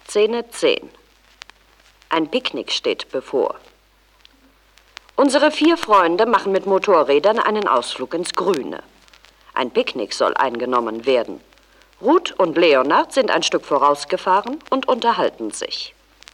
Szene 10. Ein Picknick steht bevor. Unsere 4 Freunde machen mit Motorrädern einen Ausflug ins Grüne. Ein Picknick soll eingenommen werden. Ruth und Leonard sind ein Stück vorausgefahren und unterhalten sich.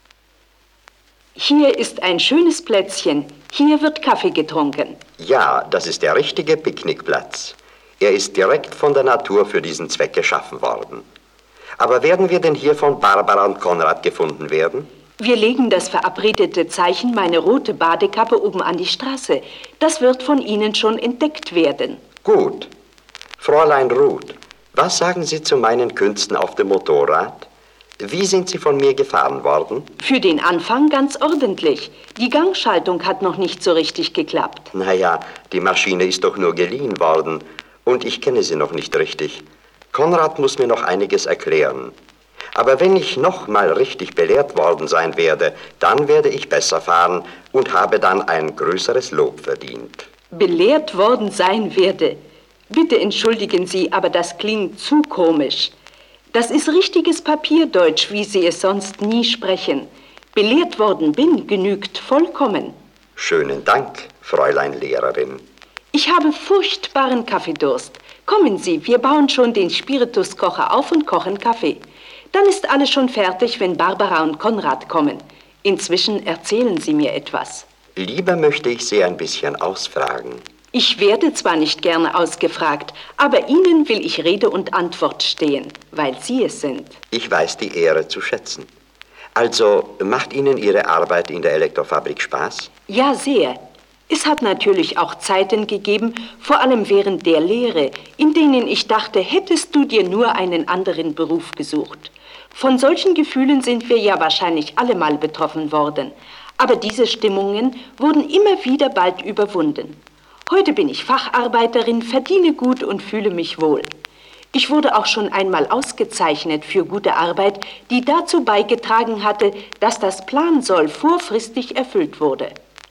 Hier ist ein schönes Plätzchen. Hier wird Kaffee getrunken. Ja, das ist der richtige Picknickplatz. Er ist direkt von der Natur für diesen Zweck geschaffen worden. Aber werden wir denn hier von Barbara und Konrad gefunden werden? Wir legen das verabredete Zeichen, meine rote Badekappe, oben an die Straße. Das wird von Ihnen schon entdeckt werden. Gut. Fräulein Ruth, was sagen Sie zu meinen Künsten auf dem Motorrad? Wie sind Sie von mir gefahren worden? Für den Anfang ganz ordentlich. Die Gangschaltung hat noch nicht so richtig geklappt. Naja, die Maschine ist doch nur geliehen worden und ich kenne sie noch nicht richtig. Konrad muss mir noch einiges erklären. Aber wenn ich noch mal richtig belehrt worden sein werde, dann werde ich besser fahren und habe dann ein größeres Lob verdient. Belehrt worden sein werde? Bitte entschuldigen Sie, aber das klingt zu komisch. Das ist richtiges Papierdeutsch, wie Sie es sonst nie sprechen. Belehrt worden bin, genügt vollkommen. Schönen Dank, Fräulein Lehrerin. Ich habe furchtbaren Kaffeedurst. Kommen Sie, wir bauen schon den Spirituskocher auf und kochen Kaffee. Dann ist alles schon fertig, wenn Barbara und Konrad kommen. Inzwischen erzählen Sie mir etwas. Lieber möchte ich Sie ein bisschen ausfragen. Ich werde zwar nicht gerne ausgefragt, aber Ihnen will ich Rede und Antwort stehen, weil Sie es sind. Ich weiß die Ehre zu schätzen. Also, macht Ihnen Ihre Arbeit in der Elektrofabrik Spaß? Ja, sehr. Es hat natürlich auch Zeiten gegeben, vor allem während der Lehre, in denen ich dachte, hättest du dir nur einen anderen Beruf gesucht. Von solchen Gefühlen sind wir ja wahrscheinlich alle mal betroffen worden. Aber diese Stimmungen wurden immer wieder bald überwunden. Heute bin ich Facharbeiterin, verdiene gut und fühle mich wohl. Ich wurde auch schon einmal ausgezeichnet für gute Arbeit, die dazu beigetragen hatte, dass das Plansoll vorfristig erfüllt wurde.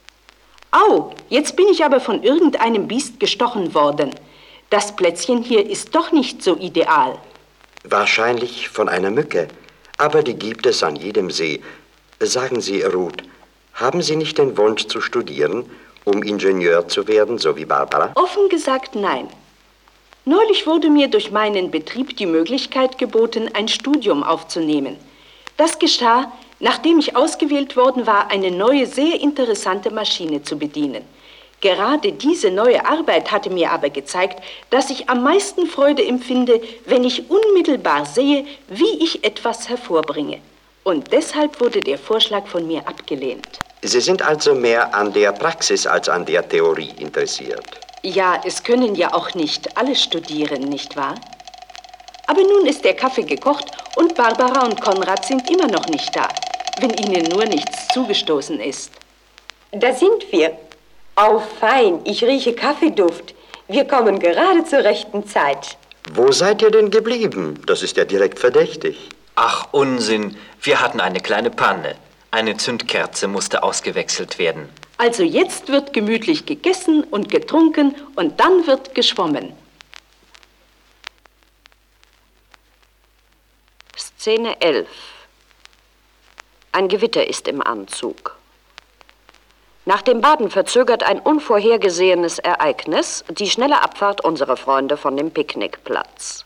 Au, jetzt bin ich aber von irgendeinem Biest gestochen worden. Das Plätzchen hier ist doch nicht so ideal. Wahrscheinlich von einer Mücke, aber die gibt es an jedem See. Sagen Sie, Ruth, haben Sie nicht den Wunsch zu studieren, um Ingenieur zu werden, so wie Barbara? Offen gesagt, nein. Neulich wurde mir durch meinen Betrieb die Möglichkeit geboten, ein Studium aufzunehmen. Das geschah, nachdem ich ausgewählt worden war, eine neue, sehr interessante Maschine zu bedienen. Gerade diese neue Arbeit hatte mir aber gezeigt, dass ich am meisten Freude empfinde, wenn ich unmittelbar sehe, wie ich etwas hervorbringe. Und deshalb wurde der Vorschlag von mir abgelehnt. Sie sind also mehr an der Praxis als an der Theorie interessiert. Ja, es können ja auch nicht alle studieren, nicht wahr? Aber nun ist der Kaffee gekocht und Barbara und Konrad sind immer noch nicht da, wenn ihnen nur nichts zugestoßen ist. Da sind wir. Au, fein, ich rieche Kaffeeduft. Wir kommen gerade zur rechten Zeit. Wo seid ihr denn geblieben? Das ist ja direkt verdächtig. Ach, Unsinn. Wir hatten eine kleine Panne. Eine Zündkerze musste ausgewechselt werden. Also jetzt wird gemütlich gegessen und getrunken und dann wird geschwommen. Szene 11. Ein Gewitter ist im Anzug. Nach dem Baden verzögert ein unvorhergesehenes Ereignis die schnelle Abfahrt unserer Freunde von dem Picknickplatz.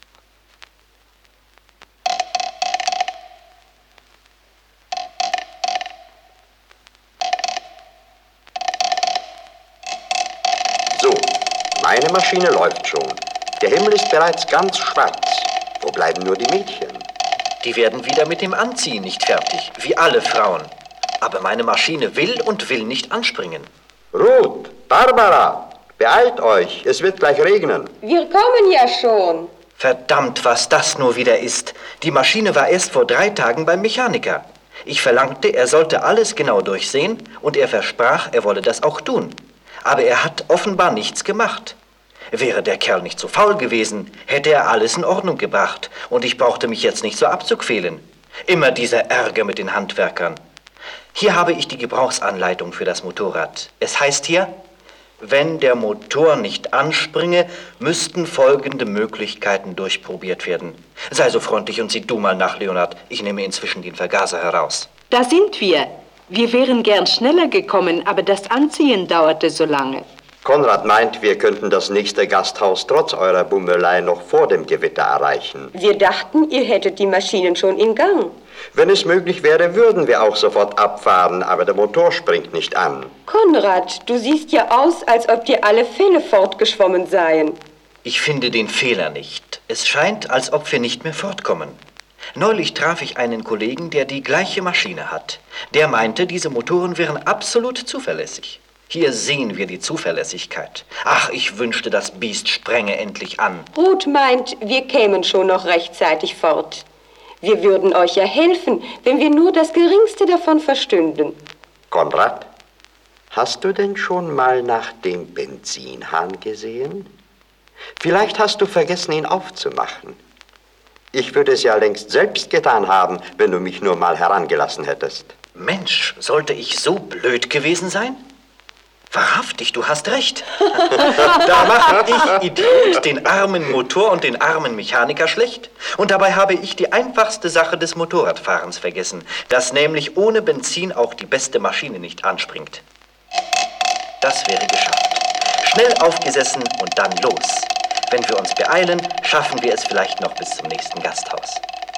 So, meine Maschine läuft schon. Der Himmel ist bereits ganz schwarz. Wo bleiben nur die Mädchen? Die werden wieder mit dem Anziehen nicht fertig, wie alle Frauen. Aber meine Maschine will und will nicht anspringen. Ruth, Barbara, beeilt euch, es wird gleich regnen. Wir kommen ja schon. Verdammt, was das nur wieder ist. Die Maschine war erst vor 3 Tagen beim Mechaniker. Ich verlangte, er sollte alles genau durchsehen und er versprach, er wolle das auch tun. Aber er hat offenbar nichts gemacht. Wäre der Kerl nicht so faul gewesen, hätte er alles in Ordnung gebracht und ich brauchte mich jetzt nicht so abzuquälen. Immer dieser Ärger mit den Handwerkern. Hier habe ich die Gebrauchsanleitung für das Motorrad. Es heißt hier, Wenn der Motor nicht anspringe, müssten folgende Möglichkeiten durchprobiert werden. Sei so freundlich und sieh du mal nach, Leonard. Ich nehme inzwischen den Vergaser heraus. Da sind wir. Wir wären gern schneller gekommen, aber das Anziehen dauerte so lange. Konrad meint, wir könnten das nächste Gasthaus trotz eurer Bummelei noch vor dem Gewitter erreichen. Wir dachten, ihr hättet die Maschinen schon in Gang. Wenn es möglich wäre, würden wir auch sofort abfahren, aber der Motor springt nicht an. Konrad, du siehst ja aus, als ob dir alle Fälle fortgeschwommen seien. Ich finde den Fehler nicht. Es scheint, als ob wir nicht mehr fortkommen. Neulich traf ich einen Kollegen, der die gleiche Maschine hat. Der meinte, diese Motoren wären absolut zuverlässig. Hier sehen wir die Zuverlässigkeit. Ach, ich wünschte, das Biest spränge endlich an. Ruth meint, wir kämen schon noch rechtzeitig fort. Wir würden euch ja helfen, wenn wir nur das Geringste davon verstünden. Konrad, hast du denn schon mal nach dem Benzinhahn gesehen? Vielleicht hast du vergessen, ihn aufzumachen. Ich würde es ja längst selbst getan haben, wenn du mich nur mal herangelassen hättest. Mensch, sollte ich so blöd gewesen sein? Wahrhaftig, du hast recht. Da mache ich, Idiot, den armen Motor und den armen Mechaniker schlecht. Und dabei habe ich die einfachste Sache des Motorradfahrens vergessen, dass nämlich ohne Benzin auch die beste Maschine nicht anspringt. Das wäre geschafft. Schnell aufgesessen und dann los. Wenn wir uns beeilen, schaffen wir es vielleicht noch bis zum nächsten Gasthaus.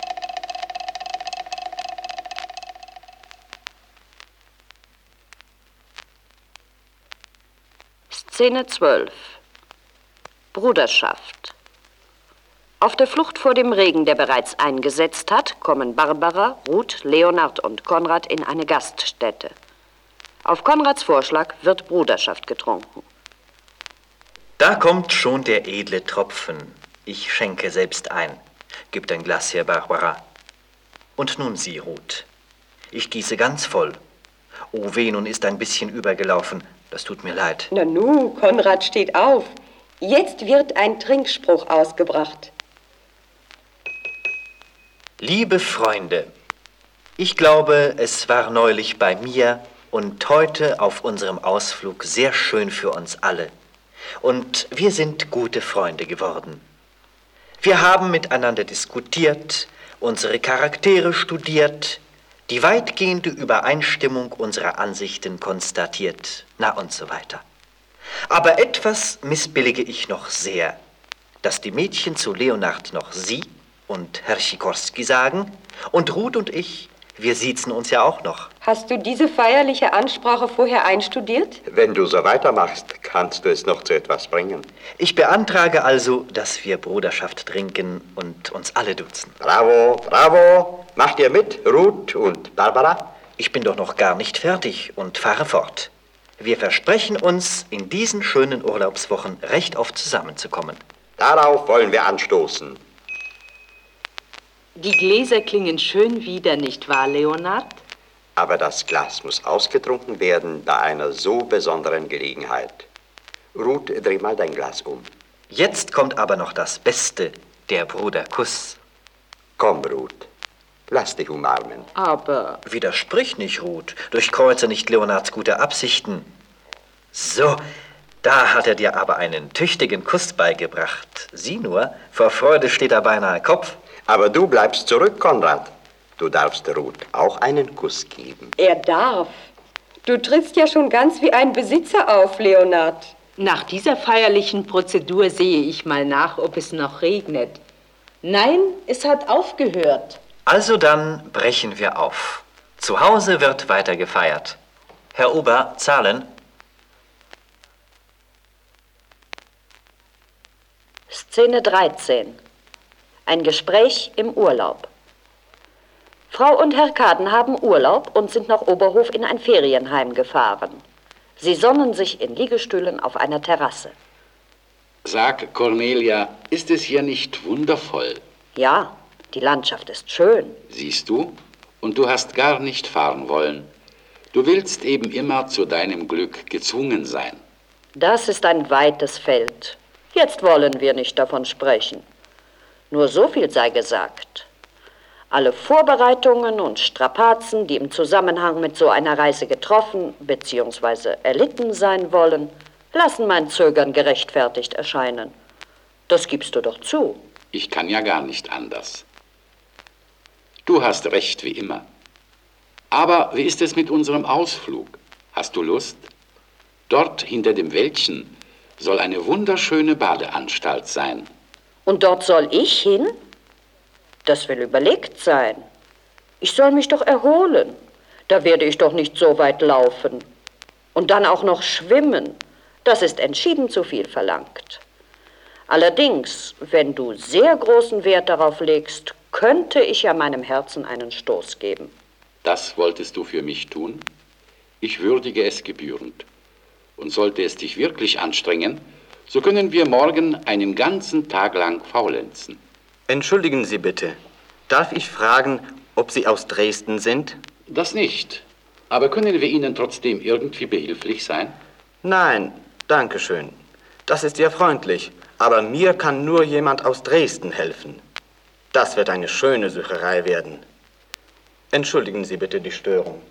Szene 12. Bruderschaft. Auf der Flucht vor dem Regen, der bereits eingesetzt hat, kommen Barbara, Ruth, Leonard und Konrad in eine Gaststätte. Auf Konrads Vorschlag wird Bruderschaft getrunken. Da kommt schon der edle Tropfen. Ich schenke selbst ein. Gib dein Glas her, Barbara. Und nun Sie, Ruth. Ich gieße ganz voll. Oh weh, nun ist ein bisschen übergelaufen. Das tut mir leid. Nanu, Konrad steht auf. Jetzt wird ein Trinkspruch ausgebracht. Liebe Freunde, ich glaube, es war neulich bei mir und heute auf unserem Ausflug sehr schön für uns alle. Und wir sind gute Freunde geworden. Wir haben miteinander diskutiert, unsere Charaktere studiert, die weitgehende Übereinstimmung unserer Ansichten konstatiert, na und so weiter. Aber etwas missbillige ich noch sehr, dass die Mädchen zu Leonard noch Sie und Herr Sikorski sagen und Ruth und ich, wir siezen uns ja auch noch. Hast du diese feierliche Ansprache vorher einstudiert? Wenn du so weitermachst, kannst du es noch zu etwas bringen. Ich beantrage also, dass wir Bruderschaft trinken und uns alle duzen. Bravo, bravo. Macht ihr mit, Ruth und Barbara? Ich bin doch noch gar nicht fertig und fahre fort. Wir versprechen uns, in diesen schönen Urlaubswochen recht oft zusammenzukommen. Darauf wollen wir anstoßen. Die Gläser klingen schön wieder, nicht wahr, Leonard? Aber das Glas muss ausgetrunken werden bei einer so besonderen Gelegenheit. Ruth, dreh mal dein Glas um. Jetzt kommt aber noch das Beste, der Bruderkuss. Komm, Ruth, lass dich umarmen. Aber Widersprich nicht, Ruth. Durchkreuze nicht Leonards gute Absichten. So, da hat er dir aber einen tüchtigen Kuss beigebracht. Sieh nur, vor Freude steht er beinahe Kopf. Aber du bleibst zurück, Konrad. Du darfst Ruth auch einen Kuss geben. Er darf. Du trittst ja schon ganz wie ein Besitzer auf, Leonard. nach dieser feierlichen Prozedur sehe ich mal nach, ob es noch regnet. Nein, es hat aufgehört. Also dann brechen wir auf. Zu Hause wird weiter gefeiert. Herr Ober, zahlen. Szene 13. Ein Gespräch im Urlaub. Frau und Herr Kaden haben Urlaub und sind nach Oberhof in ein Ferienheim gefahren. Sie sonnen sich in Liegestühlen auf einer Terrasse. Sag, Cornelia, ist es hier nicht wundervoll? Ja, die Landschaft ist schön. Siehst du? Und du hast gar nicht fahren wollen. Du willst eben immer zu deinem Glück gezwungen sein. Das ist ein weites Feld. Jetzt wollen wir nicht davon sprechen. Nur so viel sei gesagt. Alle Vorbereitungen und Strapazen, die im Zusammenhang mit so einer Reise getroffen bzw. erlitten sein wollen, lassen mein Zögern gerechtfertigt erscheinen. Das gibst du doch zu. Ich kann ja gar nicht anders. Du hast recht wie immer. Aber wie ist es mit unserem Ausflug? Hast du Lust? Dort hinter dem Wäldchen soll eine wunderschöne Badeanstalt sein. Und dort soll ich hin? Das will überlegt sein. Ich soll mich doch erholen. Da werde ich doch nicht so weit laufen. Und dann auch noch schwimmen. Das ist entschieden zu viel verlangt. Allerdings, wenn du sehr großen Wert darauf legst, könnte ich ja meinem Herzen einen Stoß geben. Das wolltest du für mich tun? Ich würdige es gebührend. Und sollte es dich wirklich anstrengen, so können wir morgen einen ganzen Tag lang faulenzen. Entschuldigen Sie bitte. Darf ich fragen, ob Sie aus Dresden sind? Das nicht. Aber können wir Ihnen trotzdem irgendwie behilflich sein? Nein, danke schön. Das ist sehr freundlich. Aber mir kann nur jemand aus Dresden helfen. Das wird eine schöne Sucherei werden. Entschuldigen Sie bitte die Störung.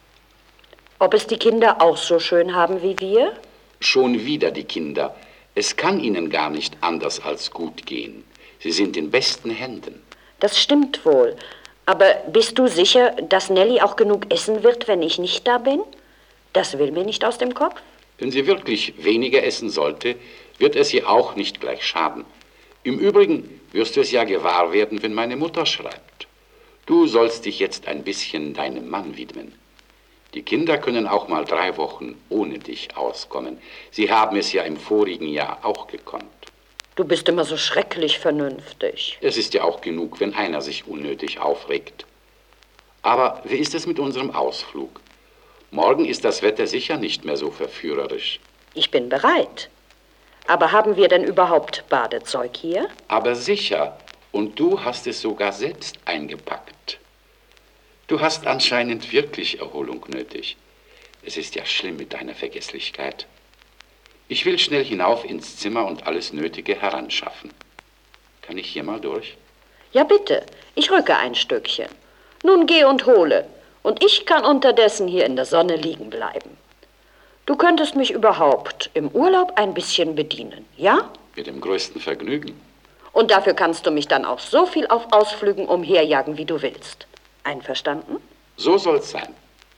Ob es die Kinder auch so schön haben wie wir? Schon wieder die Kinder. Es kann ihnen gar nicht anders als gut gehen. Sie sind in besten Händen. Das stimmt wohl. Aber bist du sicher, dass Nelly auch genug essen wird, wenn ich nicht da bin? Das will mir nicht aus dem Kopf. Wenn sie wirklich weniger essen sollte, wird es ihr auch nicht gleich schaden. Im Übrigen wirst du es ja gewahr werden, wenn meine Mutter schreibt. Du sollst dich jetzt ein bisschen deinem Mann widmen. Die Kinder können auch mal 3 Wochen ohne dich auskommen. Sie haben es ja im vorigen Jahr auch gekonnt. Du bist immer so schrecklich vernünftig. Es ist ja auch genug, wenn einer sich unnötig aufregt. Aber wie ist es mit unserem Ausflug? Morgen ist das Wetter sicher nicht mehr so verführerisch. Ich bin bereit. Aber haben wir denn überhaupt Badezeug hier? Aber sicher. Und du hast es sogar selbst eingepackt. Du hast anscheinend wirklich Erholung nötig. Es ist ja schlimm mit deiner Vergesslichkeit. Ich will schnell hinauf ins Zimmer und alles Nötige heranschaffen. Kann ich hier mal durch? Ja, bitte. Ich rücke ein Stückchen. Nun geh und hole. Und ich kann unterdessen hier in der Sonne liegen bleiben. Du könntest mich überhaupt im Urlaub ein bisschen bedienen, ja? Mit dem größten Vergnügen. Und dafür kannst du mich dann auch so viel auf Ausflügen umherjagen, wie du willst. Einverstanden? So soll's sein.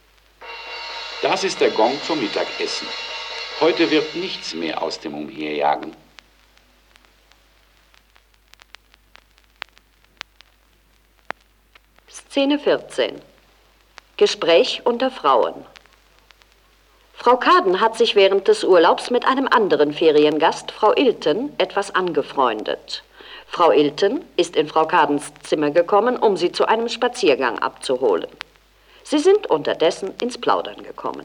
Das ist der Gong zum Mittagessen. Heute wird nichts mehr aus dem Umherjagen. Szene 14. Gespräch unter Frauen. Frau Kaden hat sich während des Urlaubs mit einem anderen Feriengast, Frau Ilten, etwas angefreundet. Frau Ilten ist in Frau Kadens Zimmer gekommen, um sie zu einem Spaziergang abzuholen. Sie sind unterdessen ins Plaudern gekommen.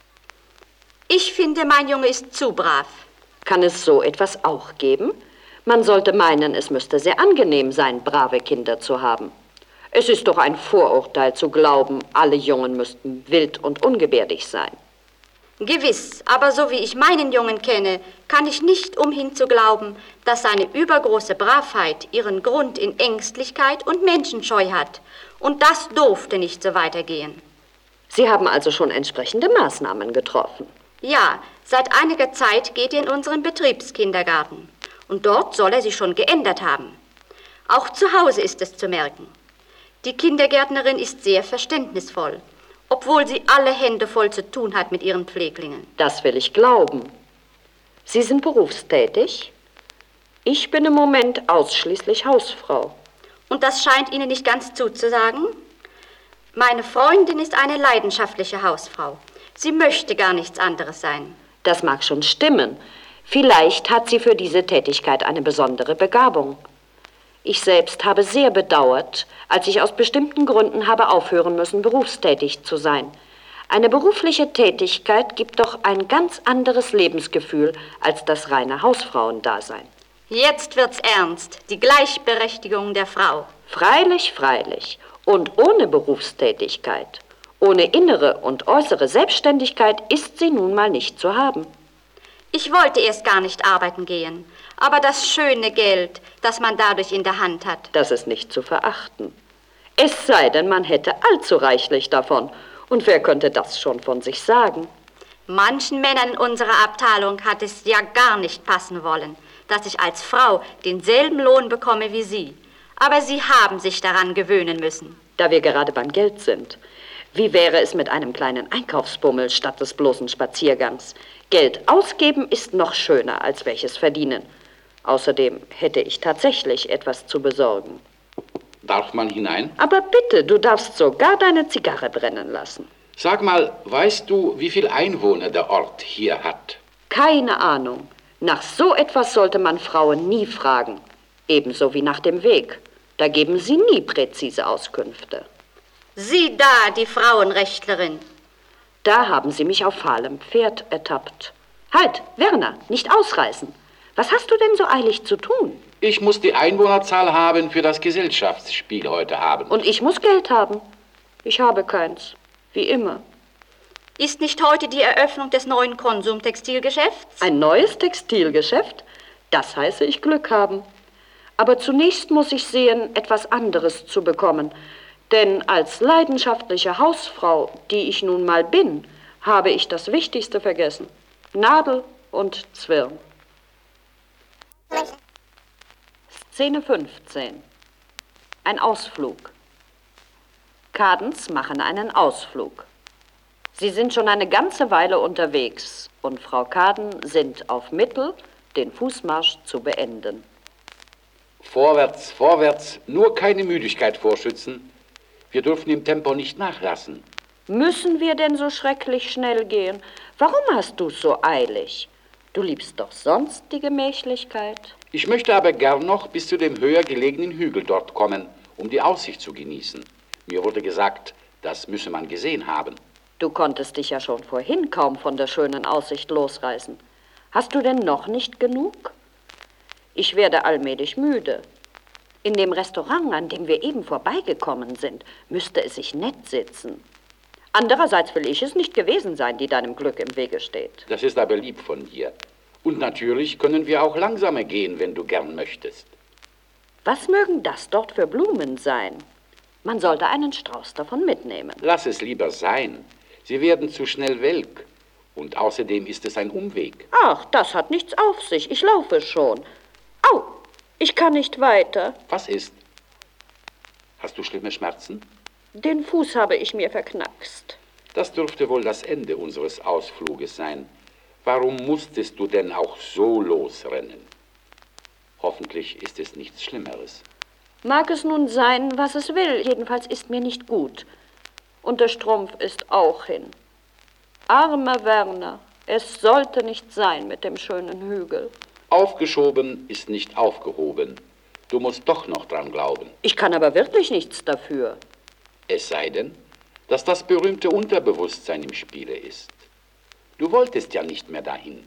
Ich finde, mein Junge ist zu brav. Kann es so etwas auch geben? Man sollte meinen, es müsste sehr angenehm sein, brave Kinder zu haben. Es ist doch ein Vorurteil zu glauben, alle Jungen müssten wild und ungebärdig sein. Gewiss, aber so wie ich meinen Jungen kenne, kann ich nicht umhin zu glauben, dass seine übergroße Bravheit ihren Grund in Ängstlichkeit und Menschenscheu hat. Und das durfte nicht so weitergehen. Sie haben also schon entsprechende Maßnahmen getroffen. Ja, seit einiger Zeit geht er in unseren Betriebskindergarten. Und dort soll er sich schon geändert haben. Auch zu Hause ist es zu merken. Die Kindergärtnerin ist sehr verständnisvoll, obwohl sie alle Hände voll zu tun hat mit ihren Pfleglingen. Das will ich glauben. Sie sind berufstätig? Ich bin im Moment ausschließlich Hausfrau. Und das scheint Ihnen nicht ganz zuzusagen? Meine Freundin ist eine leidenschaftliche Hausfrau. Sie möchte gar nichts anderes sein. Das mag schon stimmen. Vielleicht hat sie für diese Tätigkeit eine besondere Begabung. Ich selbst habe sehr bedauert, als ich aus bestimmten Gründen habe aufhören müssen, berufstätig zu sein. Eine berufliche Tätigkeit gibt doch ein ganz anderes Lebensgefühl als das reine Hausfrauendasein. Jetzt wird's ernst, die Gleichberechtigung der Frau. Freilich, freilich. Und ohne Berufstätigkeit, ohne innere und äußere Selbstständigkeit ist sie nun mal nicht zu haben. Ich wollte erst gar nicht arbeiten gehen, aber das schöne Geld, das man dadurch in der Hand hat. Das ist nicht zu verachten. Es sei denn, man hätte allzu reichlich davon. Und wer könnte das schon von sich sagen? Manchen Männern in unserer Abteilung hat es ja gar nicht passen wollen, dass ich als Frau denselben Lohn bekomme wie Sie. Aber Sie haben sich daran gewöhnen müssen. Da wir gerade beim Geld sind, wie wäre es mit einem kleinen Einkaufsbummel statt des bloßen Spaziergangs? Geld ausgeben ist noch schöner, als welches verdienen. Außerdem hätte ich tatsächlich etwas zu besorgen. Darf man hinein? Aber bitte, du darfst sogar deine Zigarre brennen lassen. Sag mal, weißt du, wie viele Einwohner der Ort hier hat? Keine Ahnung. Nach so etwas sollte man Frauen nie fragen. Ebenso wie nach dem Weg. Da geben sie nie präzise Auskünfte. Sie da, die Frauenrechtlerin. Da haben sie mich auf fahlem Pferd ertappt. Halt, Werner, nicht ausreißen. Was hast du denn so eilig zu tun? Ich muss die Einwohnerzahl haben für das Gesellschaftsspiel heute Abend. Und ich muss Geld haben. Ich habe keins. Wie immer. Ist nicht heute die Eröffnung des neuen Konsumtextilgeschäfts? Ein neues Textilgeschäft? Das heiße ich Glück haben. Aber zunächst muss ich sehen, etwas anderes zu bekommen. Denn als leidenschaftliche Hausfrau, die ich nun mal bin, habe ich das Wichtigste vergessen. Nadel und Zwirn. Szene 15. Ein Ausflug. Kadens machen einen Ausflug. Sie sind schon eine ganze Weile unterwegs und Frau Kaden sind auf Mittel, den Fußmarsch zu beenden. Vorwärts, vorwärts, nur keine Müdigkeit vorschützen. Wir dürfen im Tempo nicht nachlassen. Müssen wir denn so schrecklich schnell gehen? Warum hast du's so eilig? Du liebst doch sonst die Gemächlichkeit. Ich möchte aber gern noch bis zu dem höher gelegenen Hügel dort kommen, um die Aussicht zu genießen. Mir wurde gesagt, das müsse man gesehen haben. Du konntest dich ja schon vorhin kaum von der schönen Aussicht losreißen. Hast du denn noch nicht genug? Ich werde allmählich müde. In dem Restaurant, an dem wir eben vorbeigekommen sind, müsste es sich nett sitzen. Andererseits will ich es nicht gewesen sein, die deinem Glück im Wege steht. Das ist aber lieb von dir. Und natürlich können wir auch langsamer gehen, wenn du gern möchtest. Was mögen das dort für Blumen sein? Man sollte einen Strauß davon mitnehmen. Lass es lieber sein. Sie werden zu schnell welk. Und außerdem ist es ein Umweg. Ach, das hat nichts auf sich. Ich laufe schon. Au, ich kann nicht weiter. Was ist? Hast du schlimme Schmerzen? Den Fuß habe ich mir verknackst. Das dürfte wohl das Ende unseres Ausfluges sein. Warum musstest du denn auch so losrennen? Hoffentlich ist es nichts Schlimmeres. Mag es nun sein, was es will. Jedenfalls ist mir nicht gut. Und der Strumpf ist auch hin. Armer Werner, es sollte nicht sein mit dem schönen Hügel. Aufgeschoben ist nicht aufgehoben. Du musst doch noch dran glauben. Ich kann aber wirklich nichts dafür. Es sei denn, dass das berühmte Unterbewusstsein im Spiele ist. Du wolltest ja nicht mehr dahin.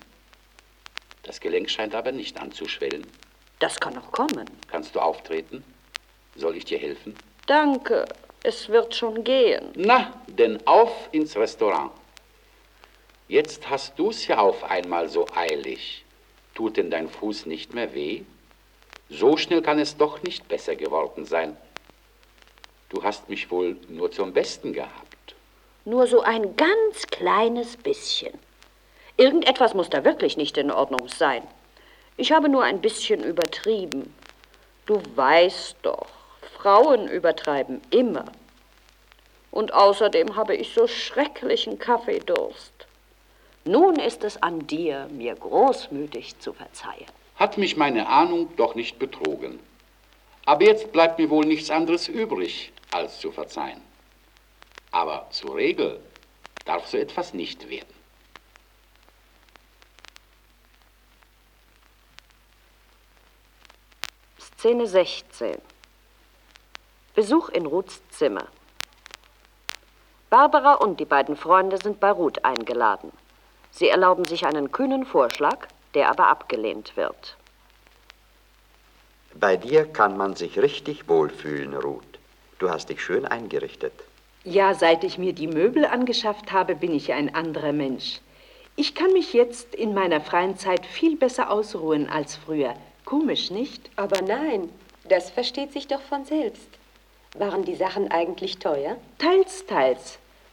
Das Gelenk scheint aber nicht anzuschwellen. Das kann noch kommen. Kannst du auftreten? Soll ich dir helfen? Danke, es wird schon gehen. Na, denn auf ins Restaurant. Jetzt hast du's ja auf einmal so eilig. Tut denn dein Fuß nicht mehr weh? So schnell kann es doch nicht besser geworden sein. Du hast mich wohl nur zum Besten gehabt. Nur so ein ganz kleines bisschen. Irgendetwas muss da wirklich nicht in Ordnung sein. Ich habe nur ein bisschen übertrieben. Du weißt doch, Frauen übertreiben immer. Und außerdem habe ich so schrecklichen Kaffeedurst. Nun ist es an dir, mir großmütig zu verzeihen. Hat mich meine Ahnung doch nicht betrogen. Aber jetzt bleibt mir wohl nichts anderes übrig, als zu verzeihen. Aber zur Regel darf so etwas nicht werden. Szene 16. Besuch in Ruths Zimmer. Barbara und die beiden Freunde sind bei Ruth eingeladen. Sie erlauben sich einen kühnen Vorschlag, der aber abgelehnt wird. Bei dir kann man sich richtig wohlfühlen, Ruth. Du hast dich schön eingerichtet. Ja, seit ich mir die Möbel angeschafft habe, bin ich ein anderer Mensch. Ich kann mich jetzt in meiner freien Zeit viel besser ausruhen als früher. Komisch, nicht? Aber nein, das versteht sich doch von selbst. Waren die Sachen eigentlich teuer? Teils, teils.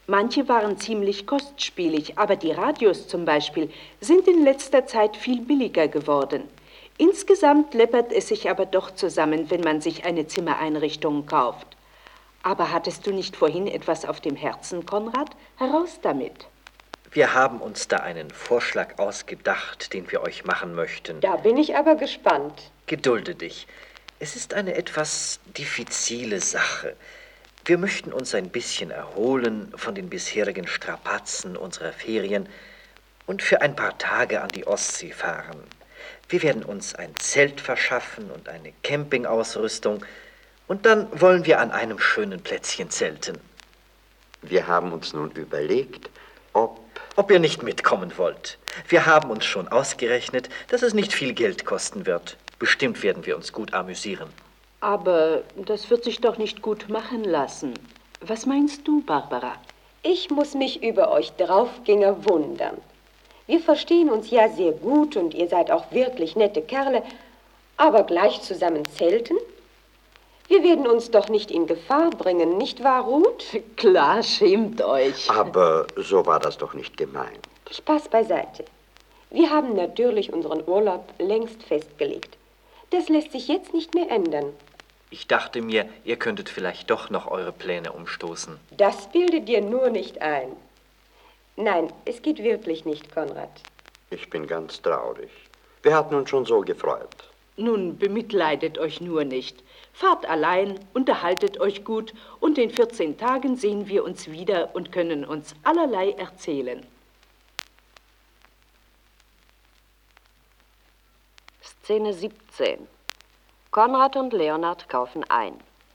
Manche waren ziemlich kostspielig, aber die Radios zum Beispiel sind in letzter Zeit viel billiger geworden. Insgesamt läppert es sich aber doch zusammen, wenn man sich eine Zimmereinrichtung kauft. Aber hattest du nicht vorhin etwas auf dem Herzen, Konrad? Heraus damit. Wir haben uns da einen Vorschlag ausgedacht, den wir euch machen möchten. Da bin ich aber gespannt. Gedulde dich. Es ist eine etwas diffizile Sache. Wir möchten uns ein bisschen erholen von den bisherigen Strapazen unserer Ferien und für ein paar Tage an die Ostsee fahren. Wir werden uns ein Zelt verschaffen und eine Campingausrüstung und dann wollen wir an einem schönen Plätzchen zelten. Wir haben uns nun überlegt, ob ihr nicht mitkommen wollt. Wir haben uns schon ausgerechnet, dass es nicht viel Geld kosten wird. Bestimmt werden wir uns gut amüsieren. Aber das wird sich doch nicht gut machen lassen. Was meinst du, Barbara? Ich muss mich über euch Draufgänger wundern. Wir verstehen uns ja sehr gut und ihr seid auch wirklich nette Kerle, aber gleich zusammen zelten? Wir werden uns doch nicht in Gefahr bringen, nicht wahr, Ruth? Klar, schämt euch. Aber so war das doch nicht gemeint. Spaß beiseite. Wir haben natürlich unseren Urlaub längst festgelegt. Das lässt sich jetzt nicht mehr ändern. Ich dachte mir, ihr könntet vielleicht doch noch eure Pläne umstoßen. Das bilde dir nur nicht ein. Nein, es geht wirklich nicht, Konrad. Ich bin ganz traurig. Wir hatten uns schon so gefreut. Nun, bemitleidet euch nur nicht. Fahrt allein, unterhaltet euch gut und in 14 Tagen sehen wir uns wieder und können uns allerlei erzählen. Szene 17. Konrad und Leonhard kaufen ein.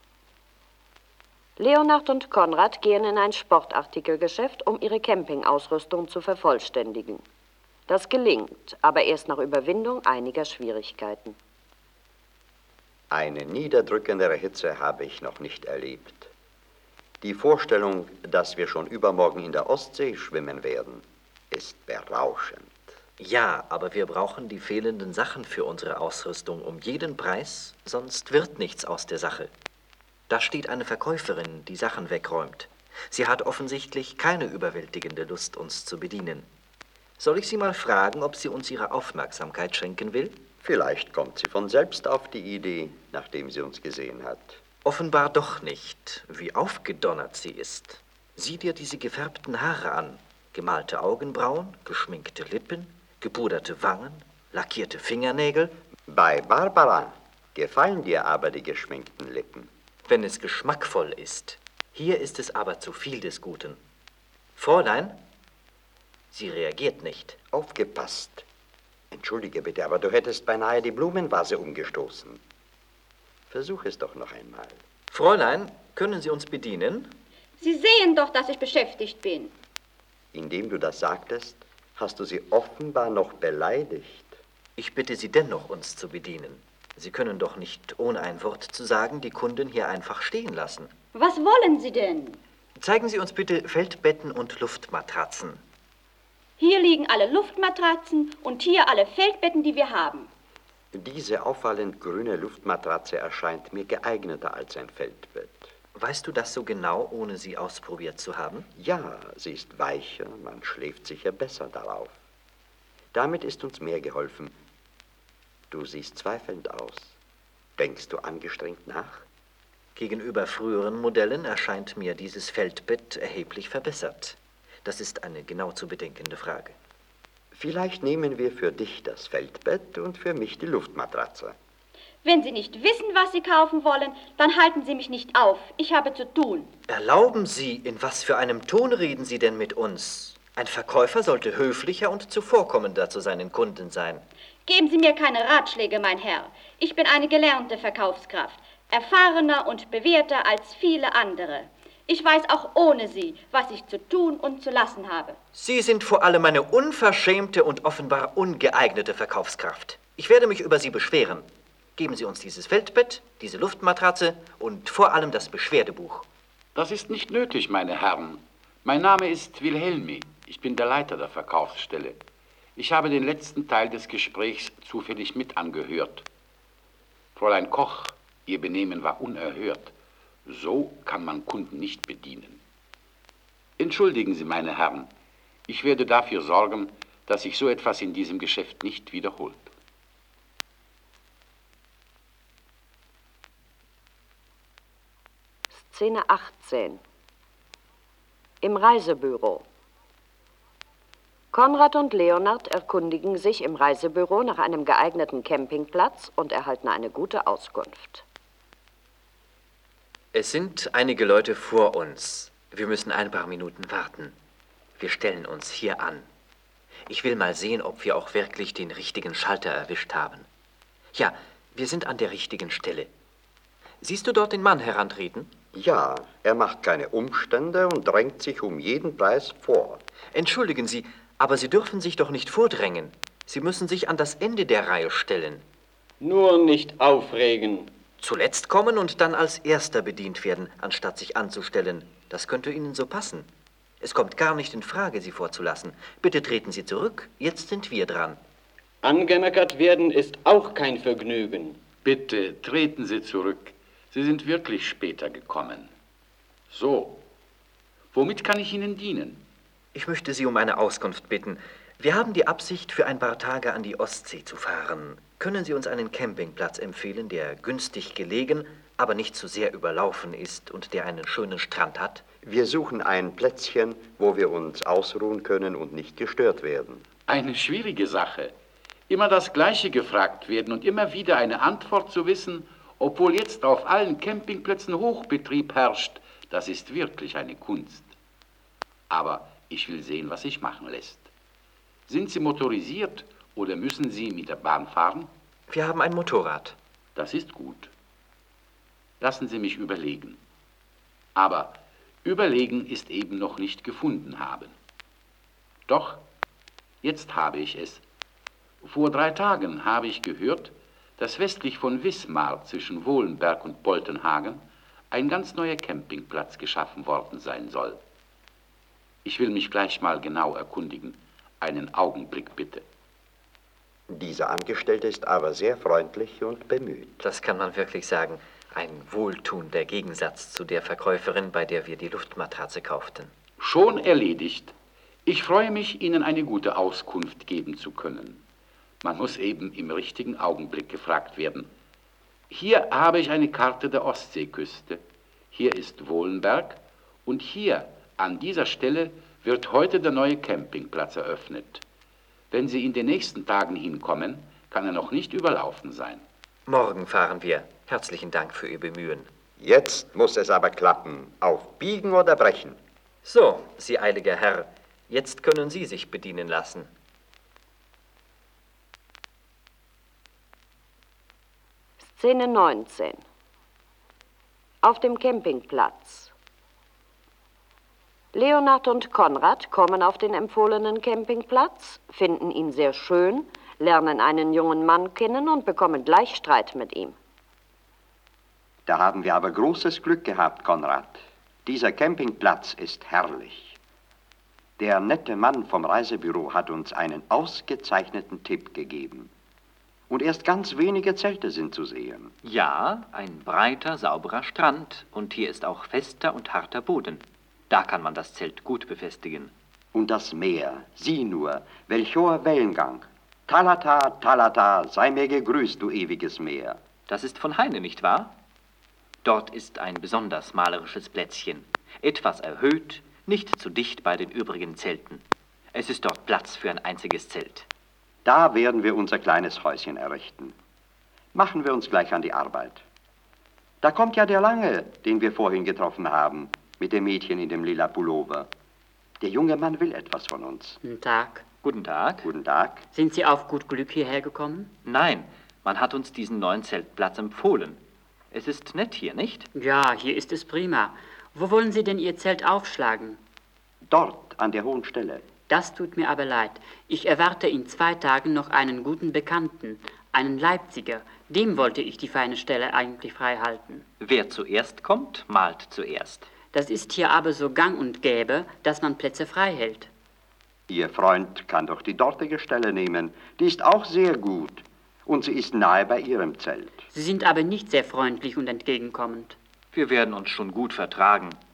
Leonhard und Konrad gehen in ein Sportartikelgeschäft, um ihre Campingausrüstung zu vervollständigen. Das gelingt, aber erst nach Überwindung einiger Schwierigkeiten. Eine niederdrückendere Hitze habe ich noch nicht erlebt. Die Vorstellung, dass wir schon übermorgen in der Ostsee schwimmen werden, ist berauschend. Ja, aber wir brauchen die fehlenden Sachen für unsere Ausrüstung um jeden Preis, sonst wird nichts aus der Sache. Da steht eine Verkäuferin, die Sachen wegräumt. Sie hat offensichtlich keine überwältigende Lust, uns zu bedienen. Soll ich sie mal fragen, ob sie uns ihre Aufmerksamkeit schenken will? Vielleicht kommt sie von selbst auf die Idee, nachdem sie uns gesehen hat. Offenbar doch nicht, wie aufgedonnert sie ist. Sieh dir diese gefärbten Haare an. Gemalte Augenbrauen, geschminkte Lippen, gepuderte Wangen, lackierte Fingernägel. Bei Barbara gefallen dir aber die geschminkten Lippen. Wenn es geschmackvoll ist. Hier ist es aber zu viel des Guten. Fräulein? Sie reagiert nicht. Aufgepasst. Entschuldige bitte, aber du hättest beinahe die Blumenvase umgestoßen. Versuch es doch noch einmal. Fräulein, können Sie uns bedienen? Sie sehen doch, dass ich beschäftigt bin. Indem du das sagtest, hast du sie offenbar noch beleidigt. Ich bitte Sie dennoch, uns zu bedienen. Sie können doch nicht, ohne ein Wort zu sagen, die Kunden hier einfach stehen lassen. Was wollen Sie denn? Zeigen Sie uns bitte Feldbetten und Luftmatratzen. Hier liegen alle Luftmatratzen und hier alle Feldbetten, die wir haben. Diese auffallend grüne Luftmatratze erscheint mir geeigneter als ein Feldbett. Weißt du das so genau, ohne sie ausprobiert zu haben? Ja, sie ist weicher, man schläft sicher besser darauf. Damit ist uns mehr geholfen. Du siehst zweifelnd aus. Denkst du angestrengt nach? Gegenüber früheren Modellen erscheint mir dieses Feldbett erheblich verbessert. Das ist eine genau zu bedenkende Frage. Vielleicht nehmen wir für dich das Feldbett und für mich die Luftmatratze. Wenn Sie nicht wissen, was Sie kaufen wollen, dann halten Sie mich nicht auf. Ich habe zu tun. Erlauben Sie, in was für einem Ton reden Sie denn mit uns? Ein Verkäufer sollte höflicher und zuvorkommender zu seinen Kunden sein. Geben Sie mir keine Ratschläge, mein Herr. Ich bin eine gelernte Verkaufskraft, erfahrener und bewährter als viele andere. Ich weiß auch ohne Sie, was ich zu tun und zu lassen habe. Sie sind vor allem eine unverschämte und offenbar ungeeignete Verkaufskraft. Ich werde mich über Sie beschweren. Geben Sie uns dieses Feldbett, diese Luftmatratze und vor allem das Beschwerdebuch. Das ist nicht nötig, meine Herren. Mein Name ist Wilhelmi. Ich bin der Leiter der Verkaufsstelle. Ich habe den letzten Teil des Gesprächs zufällig mit angehört. Fräulein Koch, Ihr Benehmen war unerhört. So kann man Kunden nicht bedienen. Entschuldigen Sie, meine Herren, ich werde dafür sorgen, dass sich so etwas in diesem Geschäft nicht wiederholt. Szene 18. Im Reisebüro. Konrad und Leonard erkundigen sich im Reisebüro nach einem geeigneten Campingplatz und erhalten eine gute Auskunft. Es sind einige Leute vor uns. Wir müssen ein paar Minuten warten. Wir stellen uns hier an. Ich will mal sehen, ob wir auch wirklich den richtigen Schalter erwischt haben. Ja, wir sind an der richtigen Stelle. Siehst du dort den Mann herantreten? Ja, er macht keine Umstände und drängt sich um jeden Preis vor. Entschuldigen Sie, aber Sie dürfen sich doch nicht vordrängen. Sie müssen sich an das Ende der Reihe stellen. Nur nicht aufregen. Zuletzt kommen und dann als Erster bedient werden, anstatt sich anzustellen. Das könnte Ihnen so passen. Es kommt gar nicht in Frage, Sie vorzulassen. Bitte treten Sie zurück, jetzt sind wir dran. Angemeckert werden ist auch kein Vergnügen. Bitte treten Sie zurück. Sie sind wirklich später gekommen. So, womit kann ich Ihnen dienen? Ich möchte Sie um eine Auskunft bitten. Wir haben die Absicht, für ein paar Tage an die Ostsee zu fahren. Können Sie uns einen Campingplatz empfehlen, der günstig gelegen, aber nicht zu sehr überlaufen ist und der einen schönen Strand hat? Wir suchen ein Plätzchen, wo wir uns ausruhen können und nicht gestört werden. Eine schwierige Sache. Immer das Gleiche gefragt werden und immer wieder eine Antwort zu wissen, obwohl jetzt auf allen Campingplätzen Hochbetrieb herrscht, das ist wirklich eine Kunst. Aber ich will sehen, was sich machen lässt. Sind Sie motorisiert oder müssen Sie mit der Bahn fahren? Wir haben ein Motorrad. Das ist gut. Lassen Sie mich überlegen. Aber überlegen ist eben noch nicht gefunden haben. Doch, jetzt habe ich es. Vor 3 Tagen habe ich gehört, dass westlich von Wismar zwischen Wohlenberg und Boltenhagen ein ganz neuer Campingplatz geschaffen worden sein soll. Ich will mich gleich mal genau erkundigen. Einen Augenblick bitte. Dieser Angestellte ist aber sehr freundlich und bemüht. Das kann man wirklich sagen. Ein wohltuender Gegensatz zu der Verkäuferin, bei der wir die Luftmatratze kauften. Schon erledigt. Ich freue mich, Ihnen eine gute Auskunft geben zu können. Man muss eben im richtigen Augenblick gefragt werden. Hier habe ich eine Karte der Ostseeküste. Hier ist Wohlenberg und hier, an dieser Stelle, wird heute der neue Campingplatz eröffnet. Wenn Sie in den nächsten Tagen hinkommen, kann er noch nicht überlaufen sein. Morgen fahren wir. Herzlichen Dank für Ihr Bemühen. Jetzt muss es aber klappen. Auf Biegen oder Brechen. So, Sie eiliger Herr, jetzt können Sie sich bedienen lassen. Szene 19. Auf dem Campingplatz. Leonard und Konrad kommen auf den empfohlenen Campingplatz, finden ihn sehr schön, lernen einen jungen Mann kennen und bekommen gleich Streit mit ihm. Da haben wir aber großes Glück gehabt, Konrad. Dieser Campingplatz ist herrlich. Der nette Mann vom Reisebüro hat uns einen ausgezeichneten Tipp gegeben. Und erst ganz wenige Zelte sind zu sehen. Ja, ein breiter, sauberer Strand. Und hier ist auch fester und harter Boden. Da kann man das Zelt gut befestigen. Und das Meer, sieh nur, welch hoher Wellengang. Talata, Talata, sei mir gegrüßt, du ewiges Meer. Das ist von Heine, nicht wahr? Dort ist ein besonders malerisches Plätzchen. Etwas erhöht, nicht zu dicht bei den übrigen Zelten. Es ist dort Platz für ein einziges Zelt. Da werden wir unser kleines Häuschen errichten. Machen wir uns gleich an die Arbeit. Da kommt ja der Lange, den wir vorhin getroffen haben, mit dem Mädchen in dem lila Pullover. Der junge Mann will etwas von uns. Guten Tag. Guten Tag. Guten Tag. Sind Sie auf gut Glück hierher gekommen? Nein, man hat uns diesen neuen Zeltplatz empfohlen. Es ist nett hier, nicht? Ja, hier ist es prima. Wo wollen Sie denn Ihr Zelt aufschlagen? Dort, an der hohen Stelle. Das tut mir aber leid. Ich erwarte in 2 Tagen noch einen guten Bekannten, einen Leipziger. Dem wollte ich die feine Stelle eigentlich frei halten. Wer zuerst kommt, malt zuerst. Das ist hier aber so gang und gäbe, dass man Plätze frei hält. Ihr Freund kann doch die dortige Stelle nehmen. Die ist auch sehr gut. Und sie ist nahe bei Ihrem Zelt. Sie sind aber nicht sehr freundlich und entgegenkommend. Wir werden uns schon gut vertragen.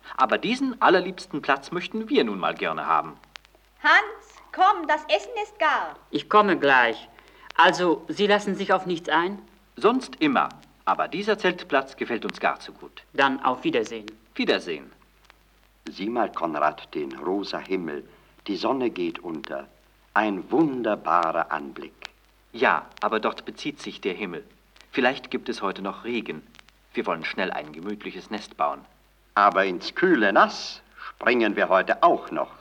Aber diesen allerliebsten Platz möchten wir nun mal gerne haben. Hans, komm, das Essen ist gar. Ich komme gleich. Also, Sie lassen sich auf nichts ein? Sonst immer. Aber dieser Zeltplatz gefällt uns gar zu gut. Dann auf Wiedersehen. Wiedersehen. Sieh mal, Konrad, den rosa Himmel. Die Sonne geht unter. Ein wunderbarer Anblick. Ja, aber dort bezieht sich der Himmel. Vielleicht gibt es heute noch Regen. Wir wollen schnell ein gemütliches Nest bauen. Aber ins kühle Nass springen wir heute auch noch.